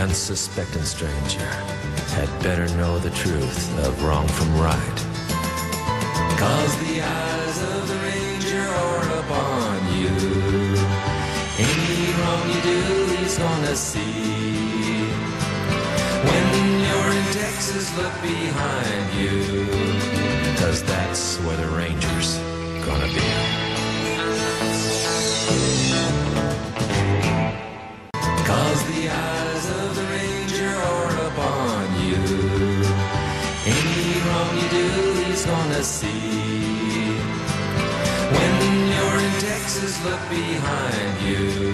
unsuspecting stranger had better know the truth of wrong from right. 'Cause the eyes of the ranger are upon you. Any wrong you do, he's gonna see. When you're in Texas, look behind you, 'cause that's where the ranger's gonna be. 'Cause the eyes of the ranger are upon you. Any wrong you do, he's gonna see. When you're in Texas, look behind you,